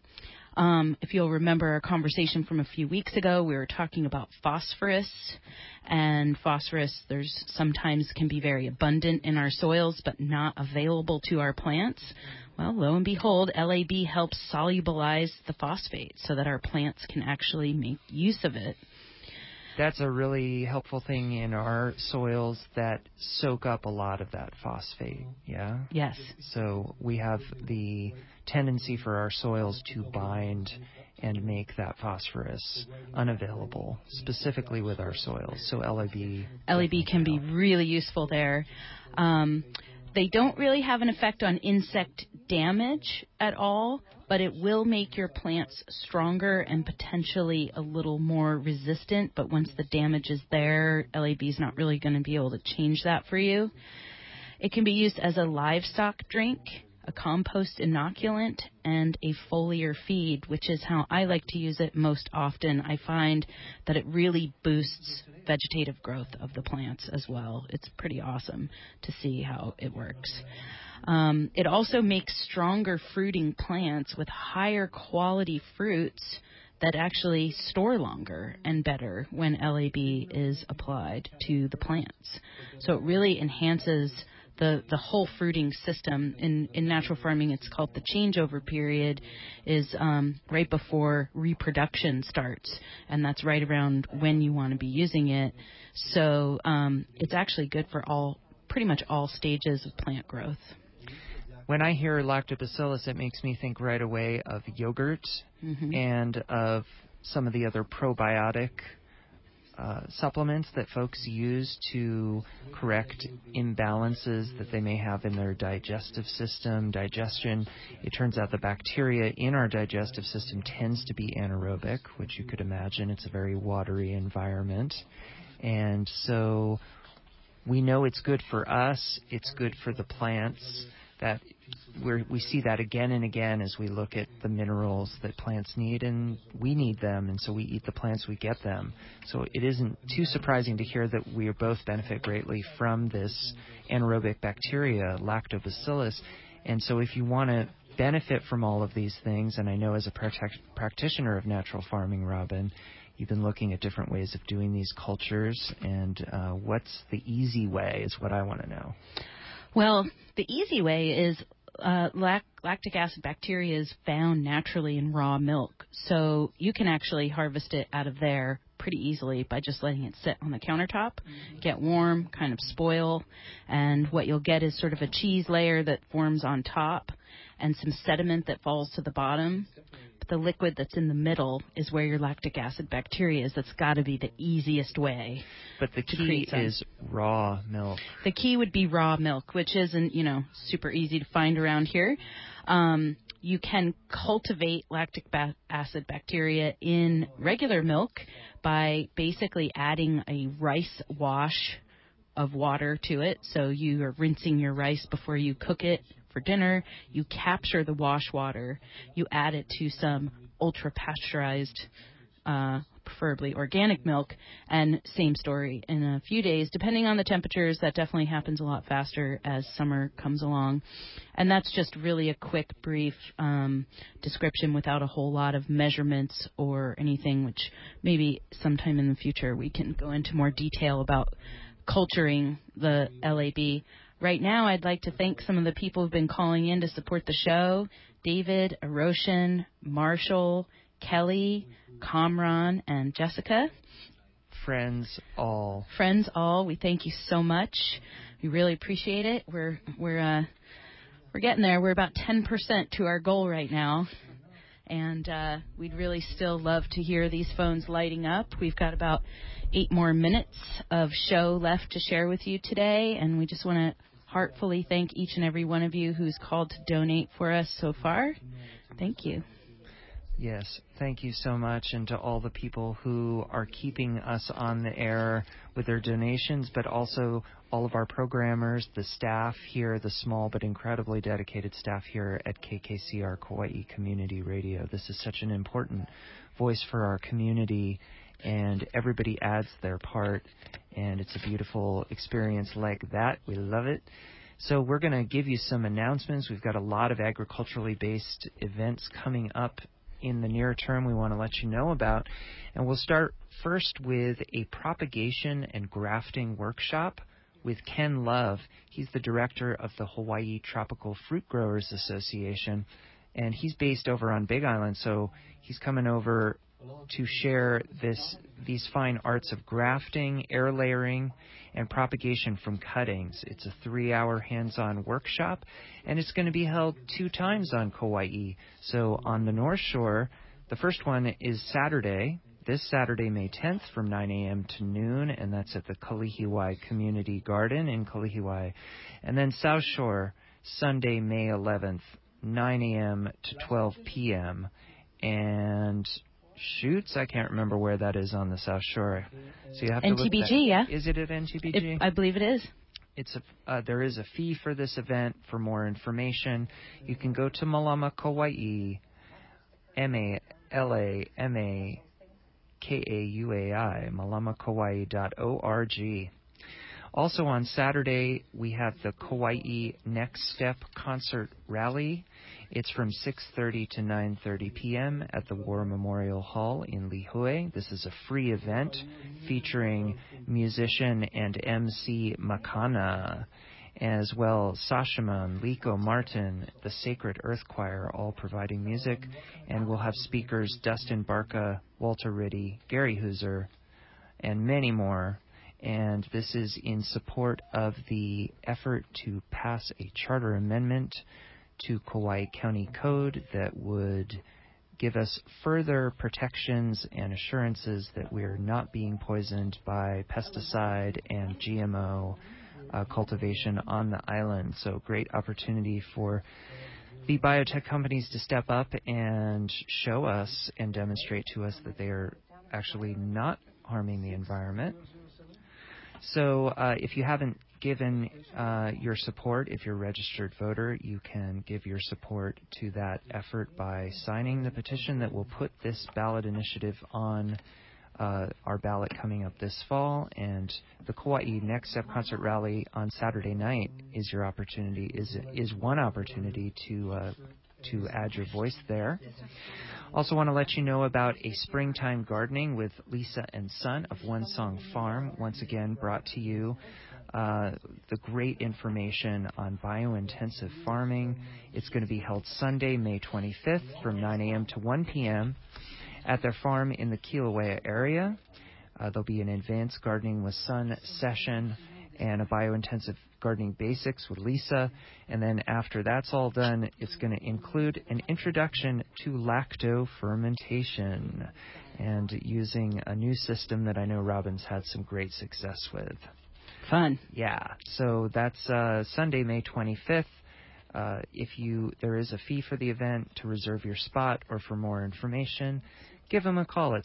If you'll remember our conversation from a few weeks ago, we were talking about phosphorus, and phosphorus sometimes can be very abundant in our soils, but not available to our plants. Well, lo and behold, LAB helps solubilize the phosphate so that our plants can actually make use of it. That's a really helpful thing in our soils that soak up a lot of that phosphate, yeah? Yes. So we have the tendency for our soils to bind and make that phosphorus unavailable, specifically with our soils. So LAB can be really useful there. They don't really have an effect on insect damage at all, but it will make your plants stronger and potentially a little more resistant. But once the damage is there, LAB is not really going to be able to change that for you. It can be used as a livestock drink, a compost inoculant, and a foliar feed, which is how I like to use it most often. I find that it really boosts vegetative growth of the plants as well. It's pretty awesome to see how it works. It also makes stronger fruiting plants with higher quality fruits that actually store longer and better when LAB is applied to the plants. So it really enhances the whole fruiting system. In natural farming, it's called the changeover period, is right before reproduction starts, and that's right around when you want to be using it. So it's actually good for pretty much all stages of plant growth. When I hear lactobacillus, it makes me think right away of yogurt and of some of the other probiotic supplements that folks use to correct imbalances that they may have in their digestive system, digestion. It turns out the bacteria in our digestive system tends to be anaerobic, which you could imagine. It's a very watery environment. And so we know it's good for us. It's good for the plants. That we see that again and again as we look at the minerals that plants need, and we need them, and so we eat the plants, we get them. So it isn't too surprising to hear that we both benefit greatly from this anaerobic bacteria, lactobacillus. And so if you want to benefit from all of these things, and I know as a practitioner of natural farming, Robin, you've been looking at different ways of doing these cultures, and what's the easy way is what I want to know. Well, the easy way is lactic acid bacteria is found naturally in raw milk. So you can actually harvest it out of there pretty easily by just letting it sit on the countertop, get warm, kind of spoil, and what you'll get is sort of a cheese layer that forms on top and some sediment that falls to the bottom. But the liquid that's in the middle is where your lactic acid bacteria is. That's got to be the easiest way. But the key is raw milk. The key would be raw milk, which isn't, super easy to find around here. You can cultivate lactic acid bacteria in regular milk by basically adding a rice wash of water to it. So you are rinsing your rice before you cook it for dinner. You capture the wash water. You add it to some ultra-pasteurized, preferably organic milk, and same story. In a few days, depending on the temperatures, that definitely happens a lot faster as summer comes along. And that's just really a quick, brief description without a whole lot of measurements or anything, which maybe sometime in the future we can go into more detail about culturing the LAB. Right now, I'd like to thank some of the people who've been calling in to support the show: David, Aroshan, Marshall, Kelly, Kamran, and Jessica. Friends all. We thank you so much. We really appreciate it. We're getting there. We're about 10% to our goal right now. And we'd really still love to hear these phones lighting up. We've got about 8 more minutes of show left to share with you today, and we just want to heartfully thank each and every one of you who's called to donate for us so far. Thank you. Yes, thank you so much, and to all the people who are keeping us on the air with their donations, but also all of our programmers, the staff here, the small but incredibly dedicated staff here at KKCR Kauai Community Radio. This is such an important voice for our community, and everybody adds their part, and it's a beautiful experience like that. We love it. So we're going to give you some announcements. We've got a lot of agriculturally based events coming up in the near term we want to let you know about. And we'll start first with a propagation and grafting workshop with Ken Love. He's the director of the Hawaii Tropical Fruit Growers Association, and he's based over on Big Island, so he's coming over to share these fine arts of grafting, air layering, and propagation from cuttings. It's a 3-hour hands-on workshop, and it's going to be held 2 times on Kauai. So on the North Shore, the first one is this Saturday, May 10th, from 9 a.m. to noon, and that's at the Kalihiwai Community Garden in Kalihiwai. And then South Shore, Sunday, May 11th, 9 a.m. to 12 p.m. And Shoots, I can't remember where that is on the South Shore. So you have to NTBG, look that. yeah. Is it at NTBG? I believe it is. There is a fee for this event. For more information, you can go to Malama Kauai, MALAMAKAUAI, malamakauai.org. Also on Saturday, we have the Kauai Next Step Concert Rally. It's from 6:30 to 9:30 p.m. at the War Memorial Hall in Lihue. This is a free event featuring musician and MC Makana. as well Sashaman, Liko Martin, the Sacred Earth Choir, all providing music. And we'll have speakers Dustin Barca, Walter Riddy, Gary Hooser, and many more. And this is in support of the effort to pass a charter amendment to Kauai County Code that would give us further protections and assurances that we're not being poisoned by pesticide and GMO cultivation on the island. So great opportunity for the biotech companies to step up and show us and demonstrate to us that they are actually not harming the environment. So if you haven't given your support, if you're a registered voter, you can give your support to that effort by signing the petition that will put this ballot initiative on our ballot coming up this fall. And the Kauai Next Step Concert Rally on Saturday night is your opportunity, is one opportunity to add your voice there. Also want to let you know about a springtime gardening with Lisa and Son of One Song Farm, once again brought to you. The great information on biointensive farming. It's going to be held Sunday, May 25th from 9 a.m. to 1 p.m. at their farm in the Kilauea area. There'll be an advanced gardening with Son session and a biointensive gardening basics with Lisa. And then after that's all done, it's going to include an introduction to lacto fermentation and using a new system that I know Robin's had some great success with. Fun. Yeah. So that's Sunday, May 25th. There is a fee for the event. To reserve your spot or for more information, give them a call at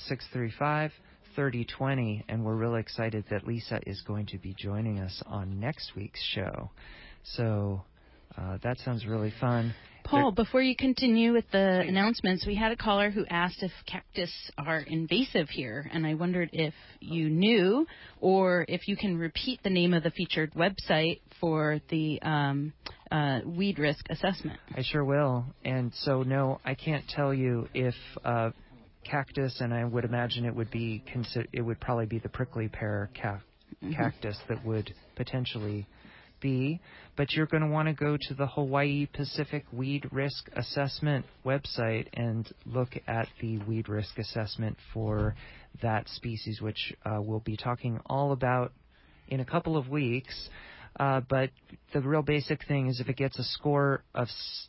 635-3020. And we're really excited that Lisa is going to be joining us on next week's show. So that sounds really fun. Paul, before you continue with the announcements, we had a caller who asked if cactus are invasive here, and I wondered if you knew or if you can repeat the name of the featured website for the weed risk assessment. I sure will. And so, no, I can't tell you if cactus, and I would imagine it would probably be the prickly pear cactus that would potentially be, but you're going to want to go to the Hawaii Pacific Weed Risk Assessment website and look at the weed risk assessment for that species, which we'll be talking all about in a couple of weeks. But the real basic thing is if it gets a score of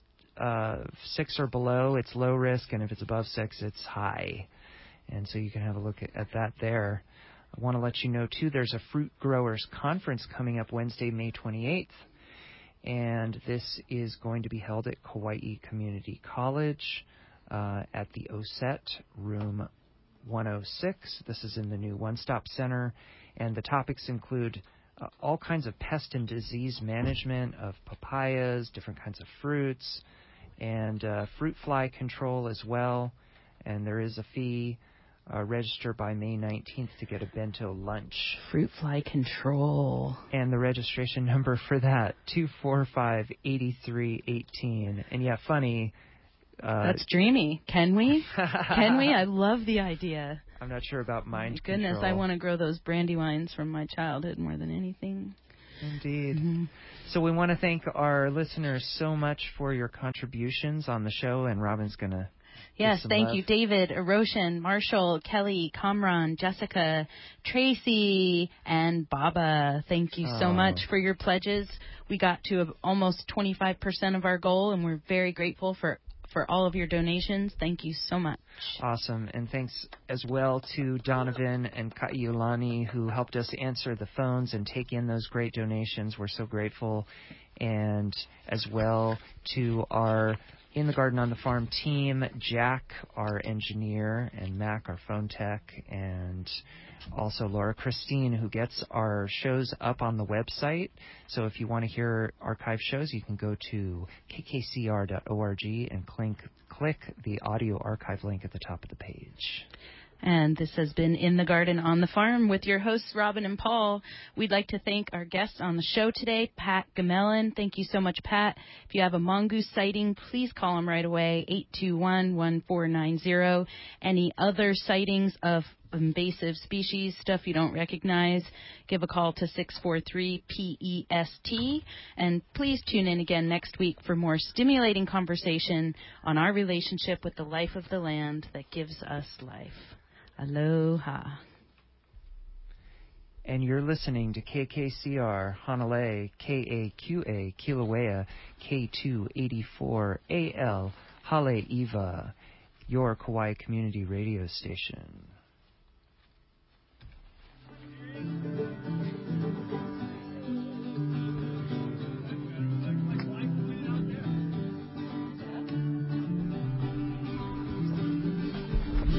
6 or below, it's low risk, and if it's above 6, it's high. And so you can have a look at that there. I want to let you know, too, there's a Fruit Growers Conference coming up Wednesday, May 28th, and this is going to be held at Kauai Community College at the OSET, room 106. This is in the new One Stop Center, and the topics include all kinds of pest and disease management of papayas, different kinds of fruits, and fruit fly control as well, and there is a fee. Register by May 19th to get a bento lunch. Fruit fly control. And the registration number for that, 245-8318. And yeah, funny. That's dreamy. Can we? Can we? I love the idea. I'm not sure about mind control. Goodness, I want to grow those brandy wines from my childhood more than anything. Indeed. Mm-hmm. So we want to thank our listeners so much for your contributions on the show, and Robin's going to... Yes, thank you, David, Roshan, Marshall, Kelly, Kamran, Jessica, Tracy, and Baba. Thank you so much for your pledges. We got to almost 25% of our goal, and we're very grateful for all of your donations. Thank you so much. Awesome. And thanks as well to Donovan and Kaiulani, who helped us answer the phones and take in those great donations. We're so grateful. And as well to our In the Garden on the Farm team, Jack, our engineer, and Mac, our phone tech, and also Laura Christine, who gets our shows up on the website. So if you want to hear archive shows, you can go to kkcr.org and click the audio archive link at the top of the page. And this has been In the Garden on the Farm with your hosts, Robin and Paul. We'd like to thank our guests on the show today, Pat Gamelin. Thank you so much, Pat. If you have a mongoose sighting, please call him right away, 821-1490. Any other sightings of invasive species, stuff you don't recognize, give a call to 643-PEST. And please tune in again next week for more stimulating conversation on our relationship with the life of the land that gives us life. Aloha. And you're listening to KKCR, Hanalei, KAQA, Kilauea, K284AL, Haleiwa, your Kauai community radio station.